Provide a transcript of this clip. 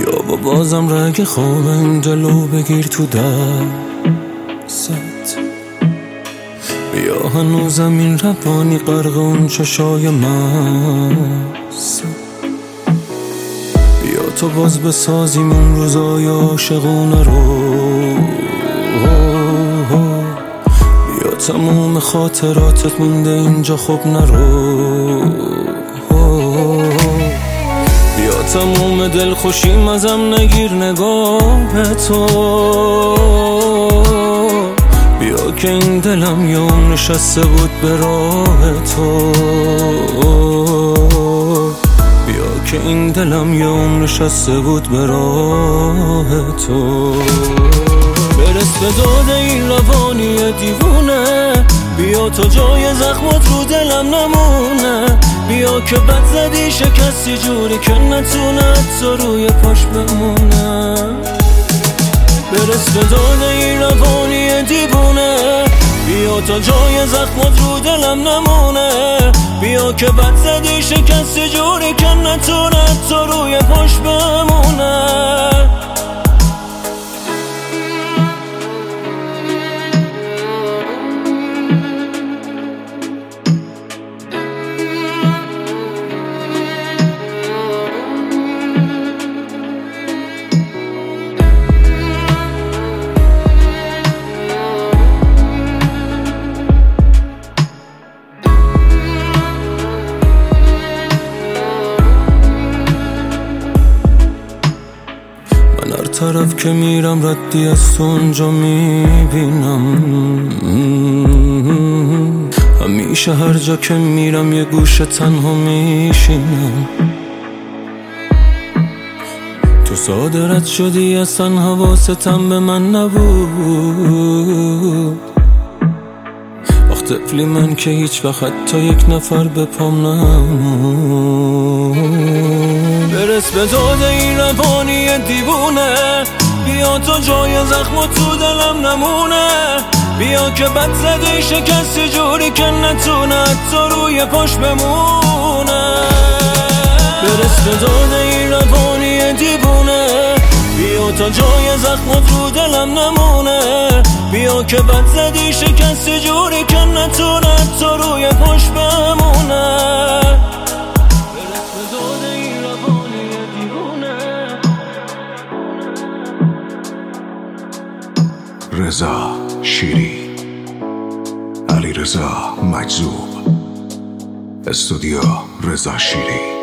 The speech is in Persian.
بیا با بازم رگ خواب این جلو بگیر تو دست، بیا هنوزم این روانی غرق اون چشای مست، بیا تو باز بسازیم اون روزای عاشقونه رو، بیا تموم خاطراتت مونده اینجا خب نرو، بیا تموم دل خوشیم ازم نگیر نگاه تو، بیا که این دلم یه عمر نشسته بود به راه تو، بیا که این دلم یه عمر نشسته بود به راه تو. برس به داد این روانی دیوونه، بیا تا جای زخمات رو دلم نمونه، بیا که بد زدی شکستی جوری که نتونه حتی روی پاش بمونه. برس به داد این روانی دیوونه، بیا تا جای زخمات رو دلم نمونه، بیا که بد زدی شکستی جوری که نتونه حتی روی پاش بمونه. هر طرف که میرم ردی از تو اونجا میبینم، همیشه هر جا که میرم یه گوشه تنها میشینم، تو ساده رد شدی اصلا حواستم به من نبود، آخ طفلی من که هیچ وقت حتی یک نفر به پام نمود. برس به داد این روانی دیوونه، بیا تا جای زخم تو دلم نمونه، بیا که بد زدی شکستی جوری که نتونه حتی روی پاش بمونه. برس به داد این روانی دیوونه، بیا تا جای زخم رو دلم نمونه، بیا که بد زدی شکستی جوری که نتونه حتی روی پاش بمونه. برس به داد این روانی دیوونه. رضا شیری، علی رضا مجذوب، استودیو رضا شیری.